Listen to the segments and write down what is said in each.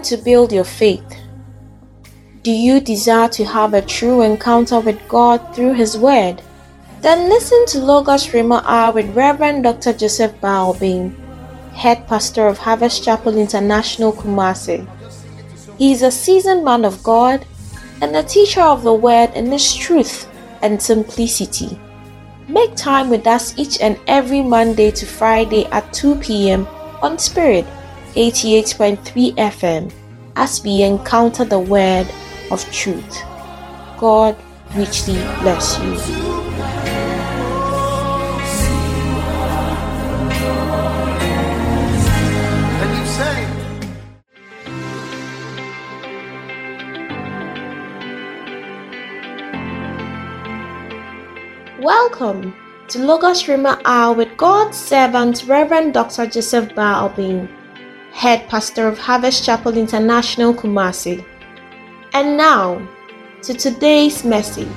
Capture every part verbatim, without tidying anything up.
to build your faith? Do you desire to have a true encounter with God through His Word? Then listen to Logos Rhema Hour with Reverend Doctor Joseph Balbin, Head Pastor of Harvest Chapel International, Kumasi. He is a seasoned man of God and a teacher of the Word in its truth and simplicity. Make time with us each and every Monday to Friday at two p.m. on Spirit eighty-eight point three F M as we encounter the Word of truth. God richly bless you. Welcome to Logos Rhema Hour with God's servant Reverend Doctor Joseph Balbin, Head Pastor of Harvest Chapel International, Kumasi. And now, to today's message.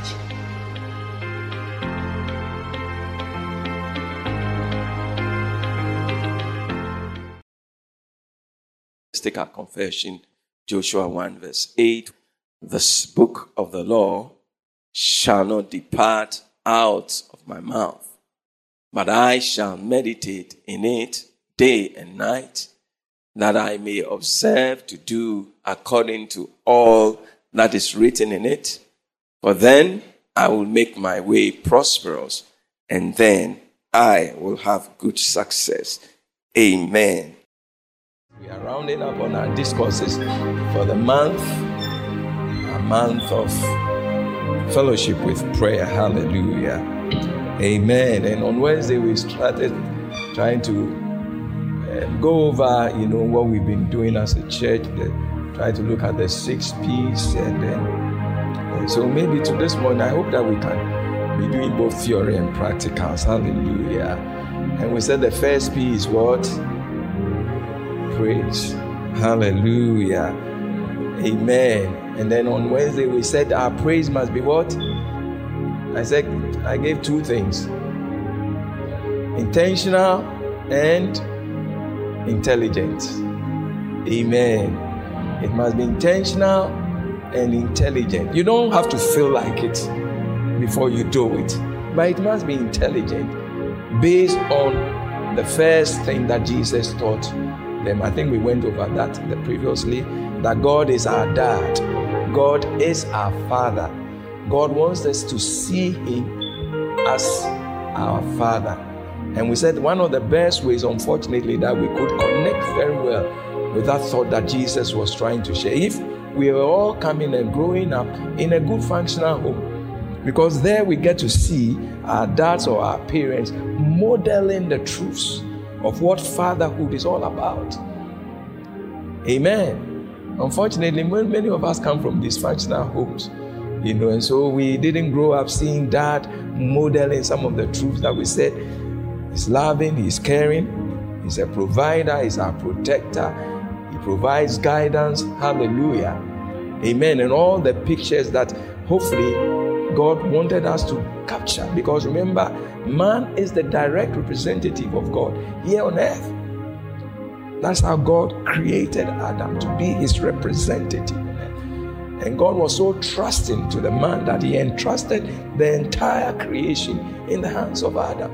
Let's take our confession, Joshua one verse eight. This book of the law shall not depart out of my mouth, but I shall meditate in it day and night, that I may observe to do according to all that is written in it. For then I will make my way prosperous, and then I will have good success. Amen. We are rounding up on our discourses for the month, a month of fellowship with prayer. Hallelujah. Amen. And on Wednesday we started trying to uh, go over, you know, what we've been doing as a church, the, try to look at the six P's, and then and so maybe to this morning I hope that we can be doing both theory and practicals. Hallelujah. And we said the first P is what? Praise. Hallelujah. Amen. And then on Wednesday we said our praise must be what? I said I gave two things. Intentional and intelligent. Amen. It must be intentional and intelligent. You don't have to feel like it before you do it, but it must be intelligent based on the first thing that Jesus taught them. I think we went over that the previously, that God is our dad. God is our Father. God wants us to see Him as our Father. And we said one of the best ways, unfortunately, that we could connect very well with that thought that Jesus was trying to share, if we were all coming and growing up in a good functional home, because there we get to see our dads or our parents modeling the truths of what fatherhood is all about. Amen. Unfortunately, many of us come from dysfunctional homes, you know, and so we didn't grow up seeing dad modeling some of the truths that we said. He's loving, he's caring, he's a provider, he's our protector, he provides guidance. Hallelujah. Amen. And all the pictures that hopefully God wanted us to capture, because remember, man is the direct representative of God here on earth. That's how God created Adam, to be his representative. And God was so trusting to the man that he entrusted the entire creation in the hands of Adam.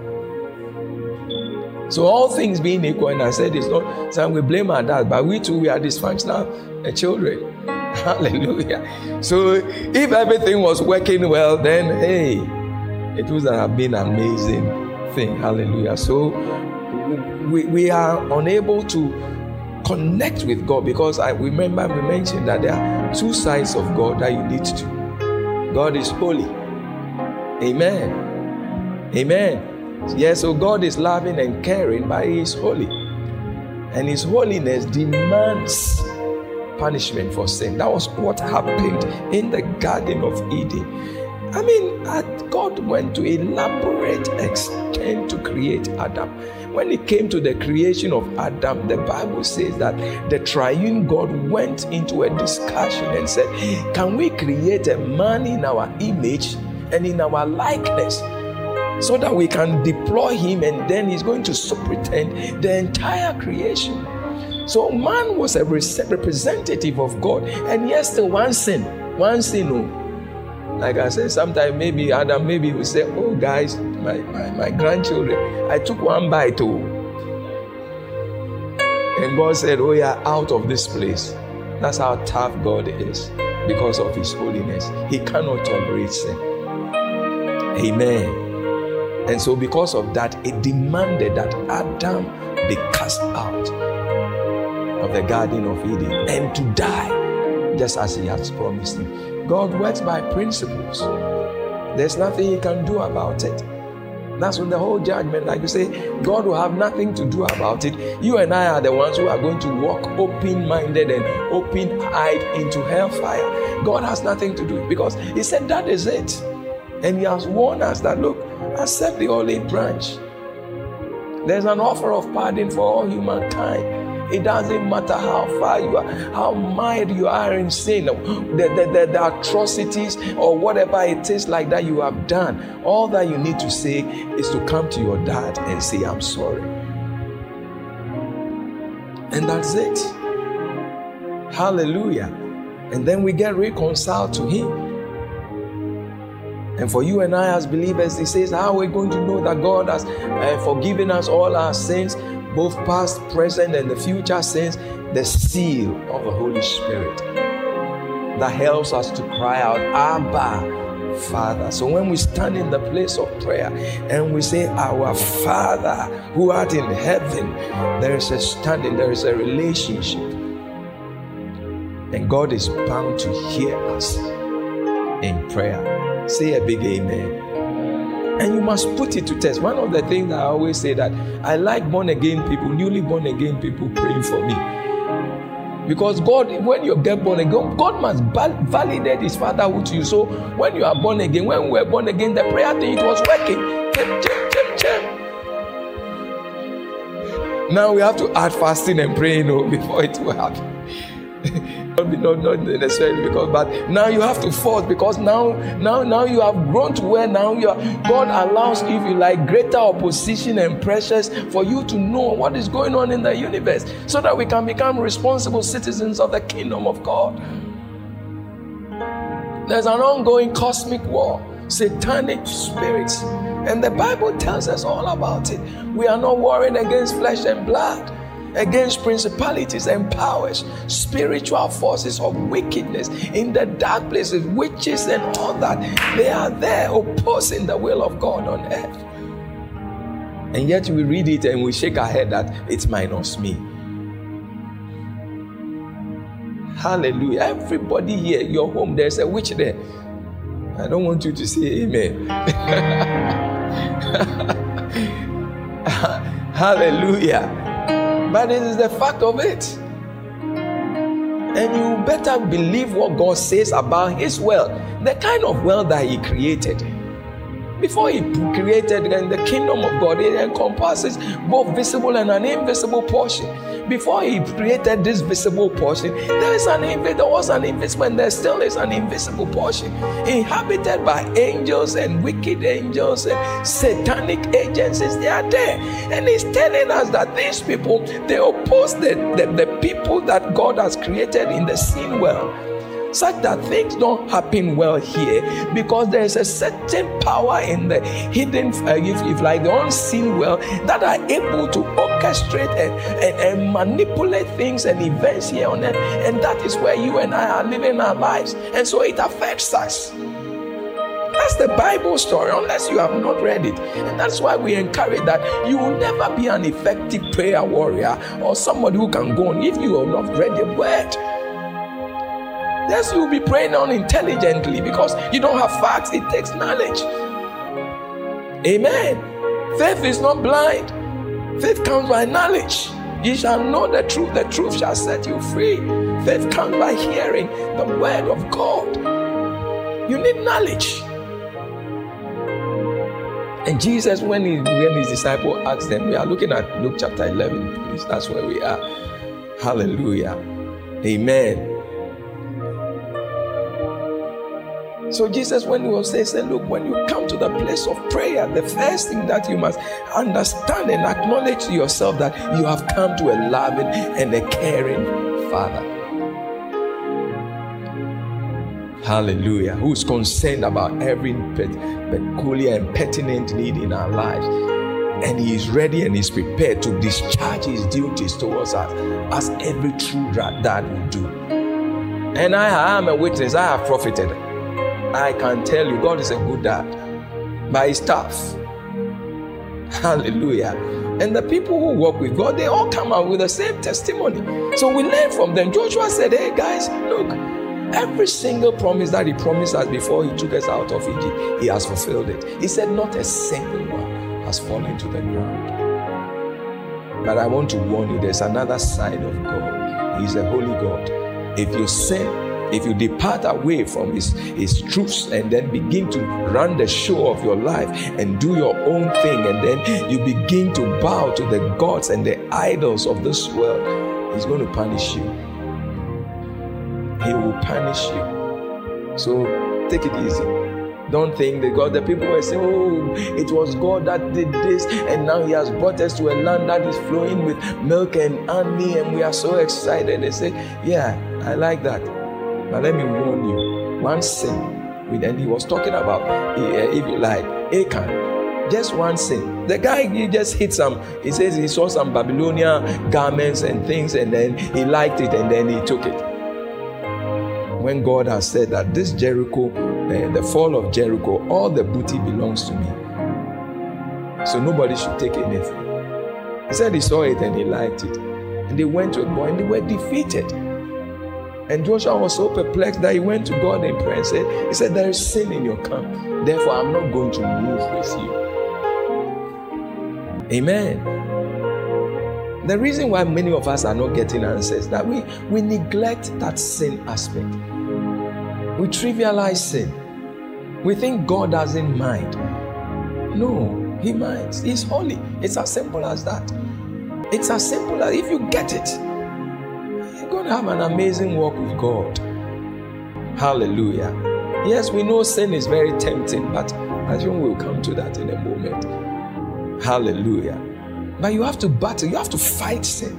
So all things being equal, and I said it's not saying we blame our dad, but we too, we are dysfunctional uh, children. Hallelujah. So if everything was working well, then hey, it would have been an amazing thing. Hallelujah. So we, we are unable to connect with God, because I remember we mentioned that there are two sides of God that you need to. God is holy. Amen. Amen. Yes, so God is loving and caring, but He is holy. And His holiness demands punishment for sin. That was what happened in the Garden of Eden. I mean, God went to elaborate extent to create Adam. When it came to the creation of Adam, the Bible says that the triune God went into a discussion and said, can we create a man in our image and in our likeness, so that we can deploy him, and then he's going to superintend the entire creation. So man was a representative of God, and yes, still one sin, one sin. Oh, like I said, sometimes maybe Adam, maybe will say, "Oh, guys, my, my, my grandchildren, I took one bite, oh," and God said, "Oh, yeah, out of this place." That's how tough God is, because of His holiness. He cannot tolerate sin. Amen. And so, because of that, it demanded that Adam be cast out of the Garden of Eden and to die, just as He has promised him. God works by principles. There's nothing He can do about it. That's when the whole judgment, like you say, God will have nothing to do about it. You and I are the ones who are going to walk open-minded and open-eyed into hellfire. God has nothing to do, because He said that is it. And He has warned us that, look, accept the olive branch. There's an offer of pardon for all humankind. It doesn't matter how far you are, how mild you are in sin, the, the, the, the atrocities or whatever it is like that you have done. All that you need to say is to come to your dad and say, "I'm sorry." And that's it. Hallelujah. And then we get reconciled to Him. And for you and I as believers, He says, how are we going to know that God has uh, forgiven us all our sins, both past, present, and the future sins? The seal of the Holy Spirit that helps us to cry out, "Abba, Father." So when we stand in the place of prayer and we say, "Our Father who art in heaven," there is a standing, there is a relationship. And God is bound to hear us in prayer. Say a big amen. And you must put it to test. One of the things I always say, that I like born again people, newly born again people praying for me. Because God, when you get born again, God must validate His fatherhood to you. So when you are born again, when we were born again, the prayer thing, it was working. Chim, chim, chim, chim. Now we have to add fasting and praying, you know, before it will happen. Not, not necessarily because, but now you have to force, because now, now, now you have grown to where now you are. God allows, if you like, greater opposition and pressures for you to know what is going on in the universe, so that we can become responsible citizens of the kingdom of God. There's an ongoing cosmic war, satanic spirits, and the Bible tells us all about it. We are not warring against flesh and blood, against principalities and powers, spiritual forces of wickedness in the dark places, witches and all that. They are there opposing the will of God on earth. And yet we read it and we shake our head that it's minus me. Hallelujah. Everybody here, your home, there's a witch there. I don't want you to say amen. Hallelujah. But this is the fact of it. And you better believe what God says about His world, the kind of world that He created. Before He created the kingdom of God, it encompasses both visible and an invisible portion. Before He created this visible portion, there is an inv- there was an invisible, and there still is an invisible portion, inhabited by angels and wicked angels and satanic agencies. They are there, and He's telling us that these people, they oppose the, the, the people that God has created in the seen world, such that things don't happen well here, because there is a certain power in the hidden, uh, if, if like the unseen world, that are able to orchestrate and, and, and manipulate things and events here on earth. And that is where you and I are living our lives. And so it affects us. That's the Bible story, unless you have not read it. And that's why we encourage that you will never be an effective prayer warrior or somebody who can go on if you have not read the word. Yes, you will be praying unintelligently because you don't have facts. It takes knowledge. Amen. Faith is not blind. Faith comes by knowledge. You shall know the truth. The truth shall set you free. Faith comes by hearing the word of God. You need knowledge. And Jesus, when, he, when his disciples asked them, we are looking at Luke chapter eleven, please. That's where we are. Hallelujah. Amen. So Jesus, when he was saying, said, look, when you come to the place of prayer, the first thing that you must understand and acknowledge to yourself that you have come to a loving and a caring Father. Hallelujah. Who is concerned about every peculiar and pertinent need in our lives. And he is ready and is prepared to discharge his duties towards us as every true dad would do. And I am a witness. I have profited. I can tell you, God is a good dad by his staff. Hallelujah. And the people who walk with God, they all come out with the same testimony. So we learn from them. Joshua said, hey guys, look, every single promise that he promised us before he took us out of Egypt, he has fulfilled it. He said not a single one has fallen to the ground. But I want to warn you, there's another side of God. He's a holy God. If you sin, if you depart away from his, his truths and then begin to run the show of your life and do your own thing, and then you begin to bow to the gods and the idols of this world, he's going to punish you. He will punish you. So take it easy. Don't think that God, the people were saying, oh, it was God that did this, and now he has brought us to a land that is flowing with milk and honey, and we are so excited. They say, yeah, I like that. But let me warn you, one sin, and he was talking about, if you like, Achan, just one sin. The guy, he just hit some, he says he saw some Babylonian garments and things, and then he liked it, and then he took it. When God has said that this Jericho, uh, the fall of Jericho, all the booty belongs to me. So nobody should take anything. He said he saw it and he liked it. And they went to a boy and they were defeated. And Joshua was so perplexed that he went to God in prayer and said, he said, there is sin in your camp. Therefore, I'm not going to move with you. Amen. The reason why many of us are not getting answers is that we, we neglect that sin aspect. We trivialize sin. We think God doesn't mind. No, he minds. He's holy. It's as simple as that. It's as simple as, if you get it, you're going to have an amazing walk with God. Hallelujah. Yes, we know sin is very tempting, but I think we'll come to that in a moment. Hallelujah. But you have to battle, you have to fight sin.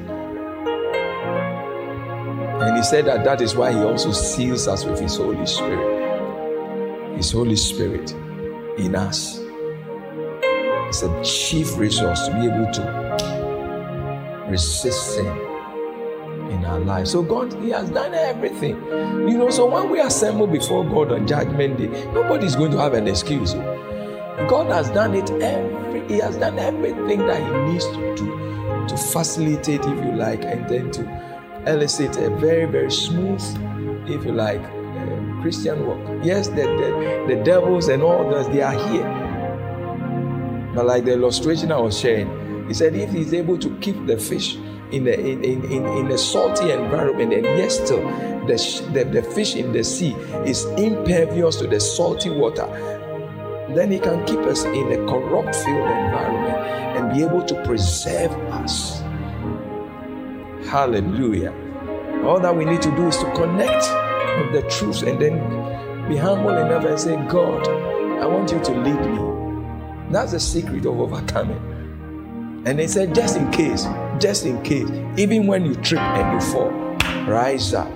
And he said that that is why he also seals us with his Holy Spirit. His Holy Spirit in us. It's a chief resource to be able to resist sin in our lives. So God, he has done everything. You know, so when we assemble before God on Judgment Day, nobody's going to have an excuse. God has done it every, he has done everything that he needs to do to facilitate, if you like, and then to elicit a very, very smooth, if you like, uh, Christian walk. Yes, the, the, the devils and all those, they are here. But like the illustration I was sharing, he said if he's able to keep the fish in a, in, in, in, in a salty environment, and yes, still, the, the, the fish in the sea is impervious to the salty water, then he can keep us in a corrupt field environment and be able to preserve us. Hallelujah. All that we need to do is to connect with the truth and then be humble enough and say, God, I want you to lead me. That's the secret of overcoming. And he said, just in case, just in case, even when you trip and you fall, rise up.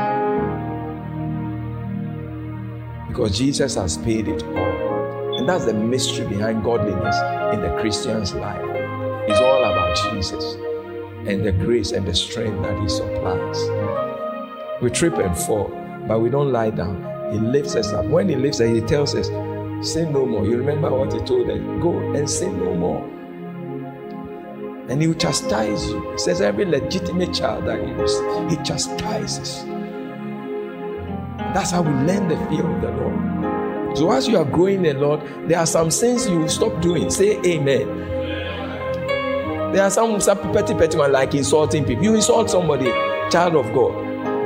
Because Jesus has paid it all. And that's the mystery behind godliness in the Christian's life. It's all about Jesus and the grace and the strength that he supplies. We trip and fall, but we don't lie down. He lifts us up. When he lifts us, he tells us, sin no more. You remember what he told them? Go and sin no more. And he will chastise you. He says every legitimate child that he was, he chastises. That's how we learn the fear of the Lord. So as you are growing in the Lord, there are some things you will stop doing. Say amen. There are some, some petty petty one like insulting people. You insult somebody, child of God.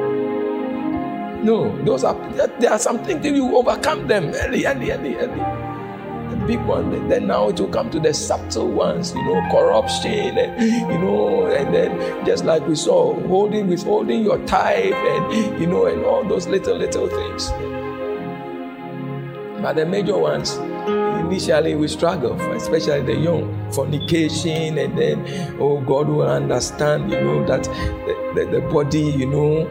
No, those are there are some things that you overcome them early, early, early, early. The big one, then now it will come to the subtle ones, you know, corruption, and you know, and then just like we saw, holding, withholding your tithe, and you know, and all those little little things. But the major ones, initially we struggle, especially the young, fornication, and then, oh, God will understand, you know, that the, the, the body, you know.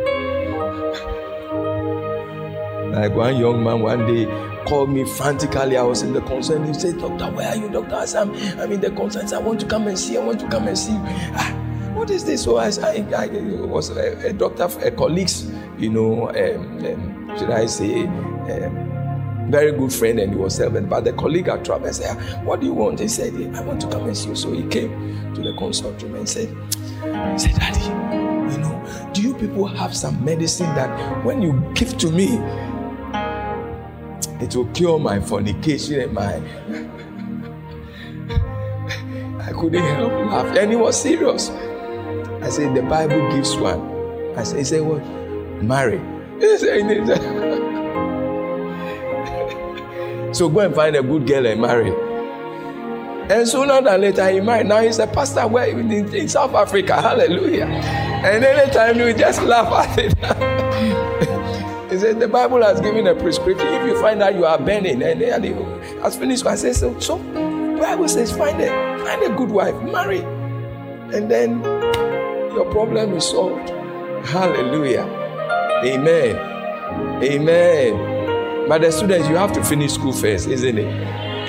Like one young man one day called me frantically. I was in the concern. He said, "Doctor, where are you, Doctor?" I said, I'm, I'm in the concern. I want to come and see. I want to come and see. Ah, what is this? So I, I, I was a, a doctor, a colleague's, you know, um, um, should I say, um, very good friend, and he was servant. But the colleague had trouble. I said, "What do you want?" He said, "I want to come and see you." So he came to the consult room and said, he said, "Daddy, you know, do you people have some medicine that when you give to me, it will cure my fornication and my..." I couldn't help laugh. And he was serious. I said, "The Bible gives one." I said, he said, "What? Marry." He said, "So go and find a good girl and marry." And sooner than later he married. Now he's a pastor where in, in South Africa. Hallelujah. And anytime we just laugh at it. He said, the Bible has given a prescription. If you find out you are burning, and, and he has finished, I said, so, so the Bible says, find a, find a good wife, marry. And then your problem is solved. Hallelujah. Amen. Amen. But the students, you have to finish school first, isn't it?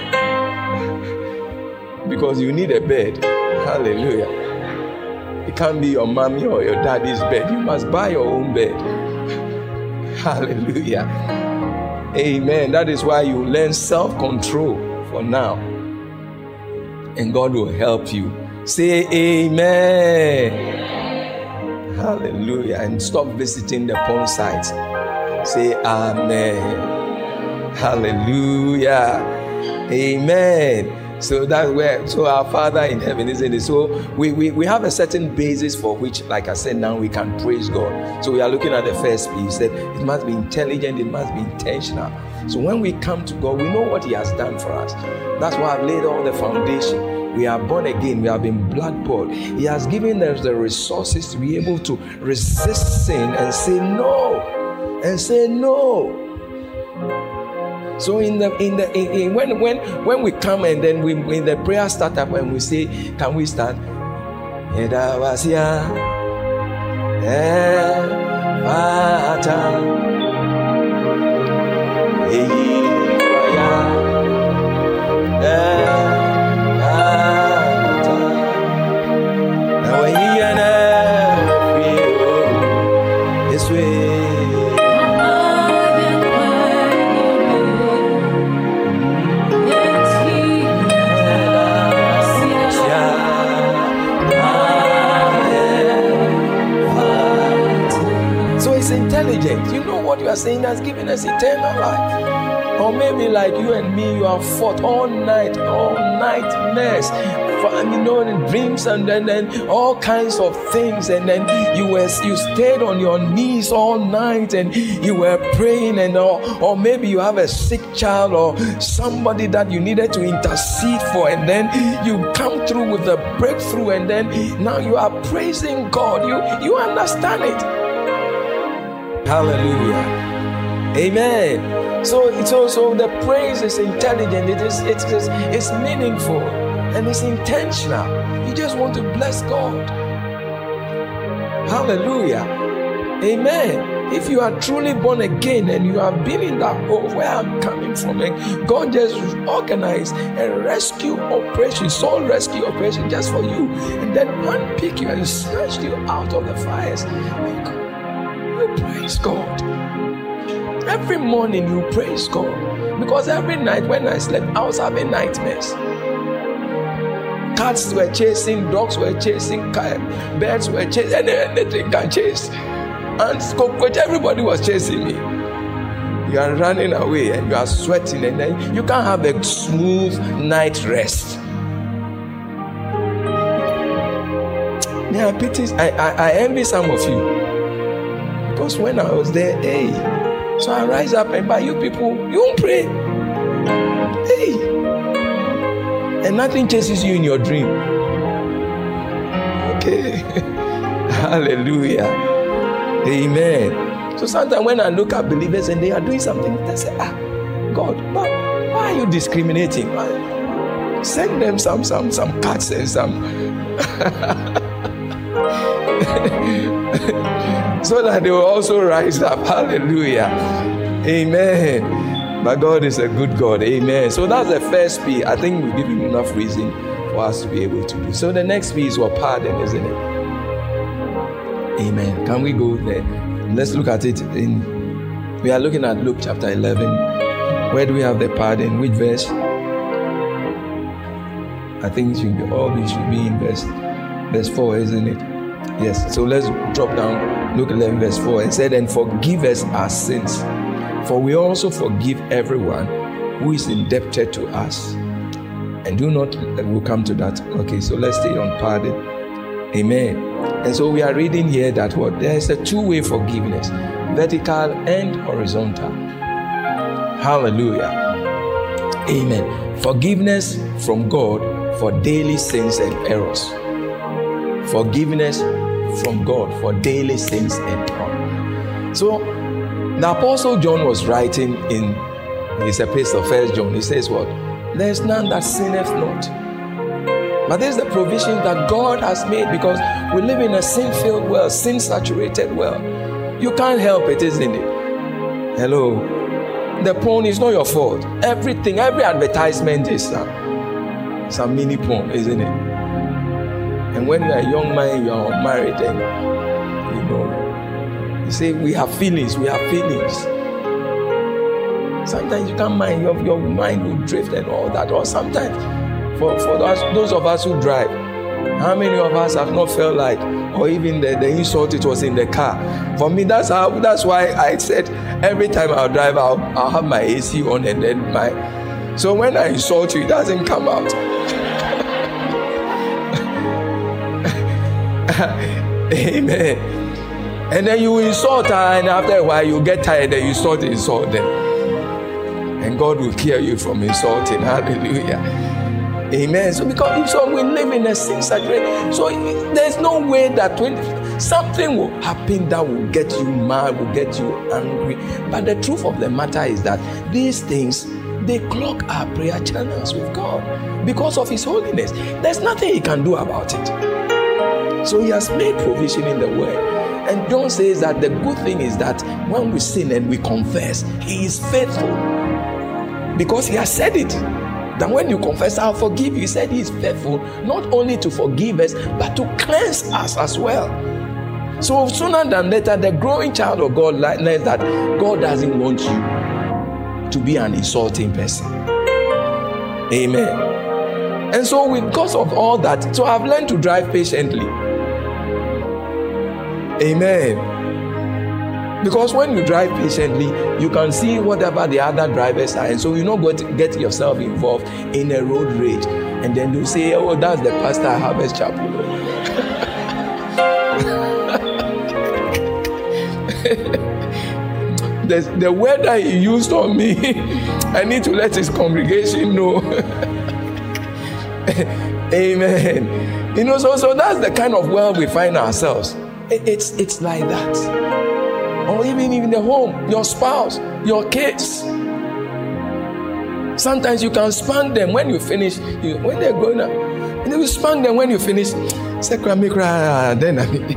Because you need a bed. Hallelujah. It can't be your mommy or your daddy's bed. You must buy your own bed. Hallelujah. Amen. That is why you learn self-control for now. And God will help you. Say amen. Hallelujah. And stop visiting the porn sites. Say amen. Hallelujah. Amen. So that's where, so our Father in heaven, isn't it? So we, we, we have a certain basis for which, like I said, now we can praise God. So we are looking at the first piece. He said it must be intelligent, it must be intentional. So when we come to God, we know what He has done for us. That's why I've laid all the foundation. We are born again. We have been blood bought. He has given us the resources to be able to resist sin and say no. And say no. So in the in the in, in, when when when we come and then we in the prayer start up and we say, can we start? You know what you are saying has given us eternal life. Or maybe like you and me, you have fought all night, all nightmares, you know, and dreams, and then, then all kinds of things, and then you were you stayed on your knees all night and you were praying, and or, or maybe you have a sick child or somebody that you needed to intercede for, and then you come through with a breakthrough, and then now you are praising God. You you understand it. Hallelujah. Amen. So it's also the praise is intelligent, it is it is it's meaningful, and it's intentional. You just want to bless God. Hallelujah. Amen. If you are truly born again and you have been in that hole where I'm coming from, and God just organized a rescue operation, soul rescue operation just for you, and then unpick you and snatch you out of the fires. You praise God. Every morning you praise God. Because every night when I slept, I was having nightmares. Cats were chasing, dogs were chasing, birds were chasing, anything can chase. And cockroach, everybody was chasing me. You are running away and you are sweating, and then you can't have a smooth night rest. Yeah, pity. I, I, I envy some of you. Because when I was there, hey, so I rise up and by you people, you won't pray. Hey. And nothing chases you in your dream. Okay. Hallelujah. Amen. So sometimes when I look at believers and they are doing something, they say, ah, God, but why are you discriminating? Send them some some some cats and some so that they will also rise up. Hallelujah. Amen. But God is a good God. Amen. So that's the first P. I think we've given enough reason for us to be able to do. So the next P is what? Pardon, isn't it? Amen. Can we go there? Let's look at it in, we are looking at Luke chapter eleven. Where do we have the pardon? Which verse? I think it should be, all it should be in verse, verse four, isn't it? Yes. So let's drop down Luke eleven verse four. It said, and forgive us our sins, for we also forgive everyone who is indebted to us. And do not, we'll come to that. Okay, so let's stay on pardon. Amen. And so we are reading here that what? There is a two-way forgiveness, vertical and horizontal. Hallelujah. Amen. Forgiveness from God for daily sins and errors. Forgiveness from God for daily sins and errors. So the Apostle John was writing in his epistle, First John. He says what? There is none that sinneth not. But there's the provision that God has made, because we live in a sin-filled world, sin-saturated world. You can't help it, isn't it? Hello. The porn is not your fault. Everything, every advertisement is uh, some mini porn, isn't it? And when you're a young man, you are married, and you know, you say we have feelings, we have feelings. Sometimes you can't mind, your, your mind will drift and all that. Or sometimes, for, for those, those of us who drive, how many of us have not felt like, or even the, the insult, it was in the car? For me, that's how. That's why I said every time I'll drive, I'll, I'll have my A C on, and then my. So when I insult you, it doesn't come out. Amen. And then you insult her, and after a while you get tired, and you start to insult them. And God will clear you from insulting. Hallelujah. Amen. So because so we live in a sin saturated, so there's no way that when something will happen that will get you mad, will get you angry. But the truth of the matter is that these things, they clog our prayer channels with God because of His holiness. There's nothing He can do about it. So He has made provision in the Word. And John says that the good thing is that when we sin and we confess, He is faithful. Because He has said it. That when you confess, I'll forgive you. He said He is faithful not only to forgive us, but to cleanse us as well. So sooner than later, the growing child of God learns that God doesn't want you to be an insulting person. Amen. And so because of all that, so I've learned to drive patiently. Amen. Because when you drive patiently, you can see whatever the other drivers are, and so you don't get, get yourself involved in a road rage. And then you say, oh, that's the pastor at Harvest Chapel. the, the word that he used on me, I need to let his congregation know. Amen. You know, so, so that's the kind of world we find ourselves. It, it's, it's like that. Or even in the home, your spouse, your kids. Sometimes you can spank them when you finish. You, when they're growing up, and you spank them when you finish. Then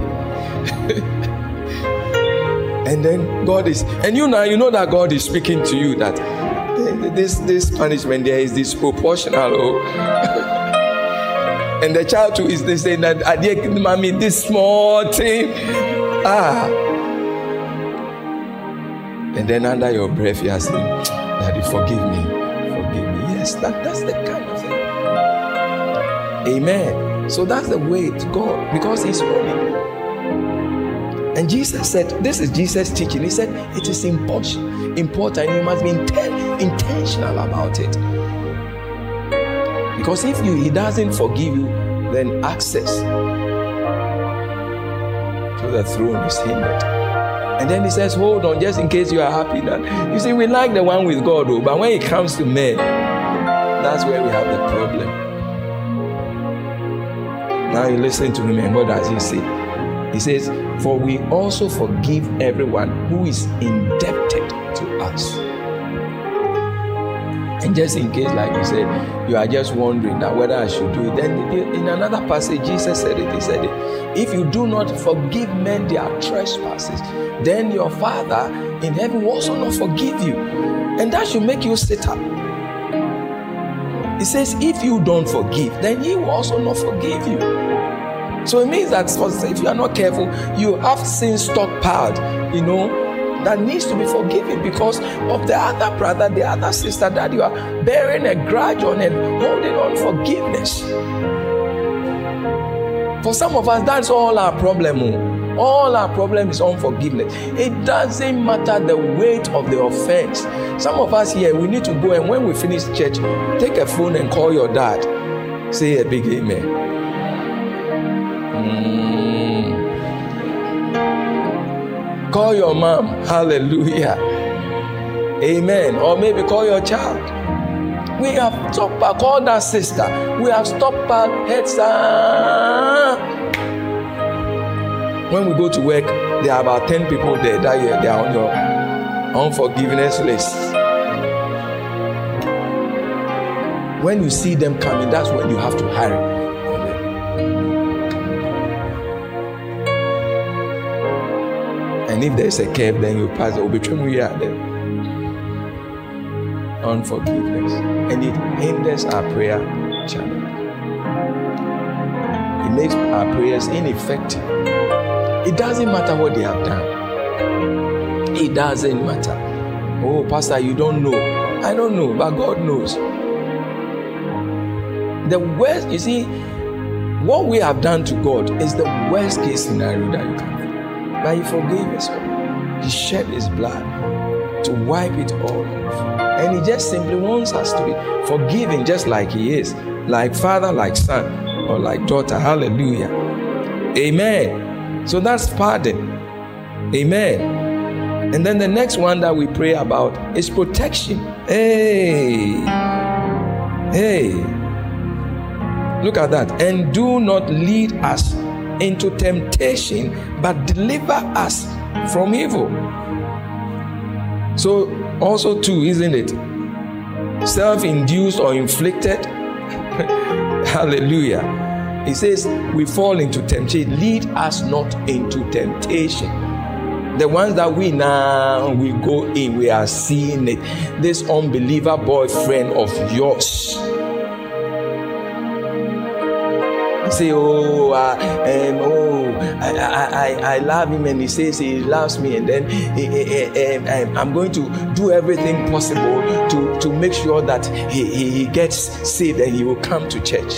and then God is, and you know, you know that God is speaking to you that this this punishment there is disproportional. Oh. And the child too is they saying that I did, mommy, this small thing. Ah. And then under your breath, you are saying, Daddy, forgive me, forgive me. Yes, that, that's the kind of thing. Amen. So that's the way to God, because He's holy. And Jesus said, this is Jesus teaching. He said, it is important, important. You must be inten- intentional about it. Because if you, He doesn't forgive you, then access to the throne is hindered. And then He says, hold on, just in case you are happy. That you see, we like the one with God, though, but when it comes to men, that's where we have the problem. Now you listen to Him, and what does He say? He says, for we also forgive everyone who is indebted to us. And just in case, like you said, you are just wondering that whether I should do it. Then in another passage, Jesus said it. He said it. If you do not forgive men their trespasses, then your Father in heaven will also not forgive you. And that should make you sit up. He says, if you don't forgive, then he will also not forgive you. So it means that if you are not careful, you have sin stockpiled, you know, that needs to be forgiven because of the other brother, the other sister that you are bearing a grudge on and holding on forgiveness. For some of us, that's all our problem. All our problem is unforgiveness. It doesn't matter the weight of the offense. Some of us here, we need to go, and when we finish church, take a phone and call your dad. Say a big amen. Mm. Call your mom. Hallelujah. Amen. Or maybe call your child. We have stopped by, call that sister. We have stopped by heads. When we go to work, there are about ten people there that year, they are on your unforgiveness list. When you see them coming, that's when you have to hurry. And if there's a curve, then you pass the between we are there. Unforgiveness. And it hinders our prayer channel. It makes our prayers ineffective. It doesn't matter what they have done. It doesn't matter. Oh, Pastor, you don't know. I don't know, but God knows. The worst, you see, what we have done to God is the worst case scenario that you can. But he forgave us all. He shed his blood to wipe it all off. And he just simply wants us to be forgiving just like he is. Like father, like son, or like daughter. Hallelujah. Amen. So that's pardon. Amen. And then the next one that we pray about is protection. Hey. Hey. Look at that. And do not lead us into temptation, but deliver us from evil. So also too, isn't it? Self-induced or inflicted. Hallelujah. He says we fall into temptation. Lead us not into temptation. The ones that we now we go in, we are seeing it. This unbeliever boyfriend of yours. Say, oh, uh, um, oh, I, I, I, I love him, and he says he loves me, and then he, he, he, um, I'm going to do everything possible to, to make sure that he, he, he gets saved and he will come to church.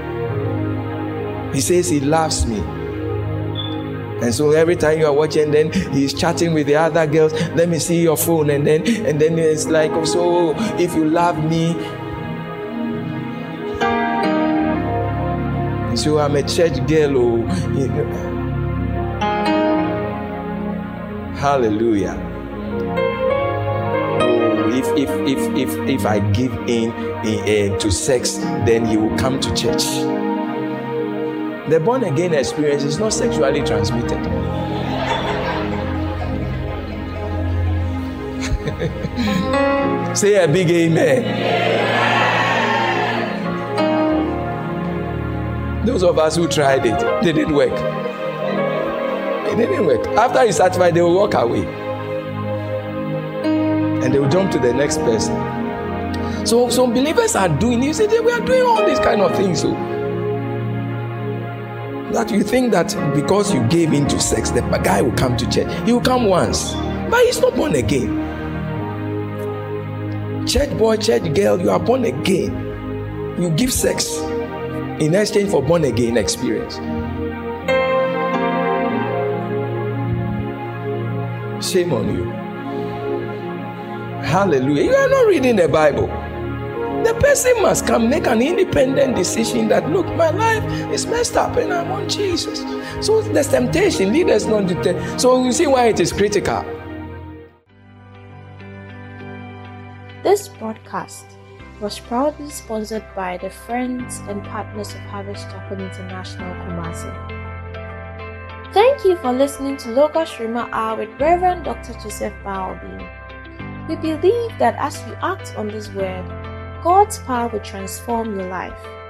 He says he loves me. And so every time you are watching, then he's chatting with the other girls. Let me see your phone, and then and then it's like, oh, so if you love me. So I'm a church girl. Oh, you know. Hallelujah. Oh, if if if if if I give in, in uh, to sex, then he will come to church. The born again experience is not sexually transmitted. Say a big amen. Those of us who tried it, they didn't work. It didn't work. After you satisfied, they will walk away. And they will jump to the next person. So some believers are doing, you see, they were doing all these kind of things. So that you think that because you gave into sex, the guy will come to church. He will come once, but he's not born again. Church boy, church girl, you are born again. You give sex in exchange for born again experience. Shame on you. Hallelujah. You are not reading the Bible. The person must come make an independent decision that, look, my life is messed up and I want Jesus. So there's temptation. Leaders not deter. So you see why it is critical. This broadcast was proudly sponsored by the friends and partners of Harvest Chapel International, Kumasi. Thank you for listening to Logos Rhema Hour with Reverend Doctor Joseph Baobin. We believe that as you act on this word, God's power will transform your life.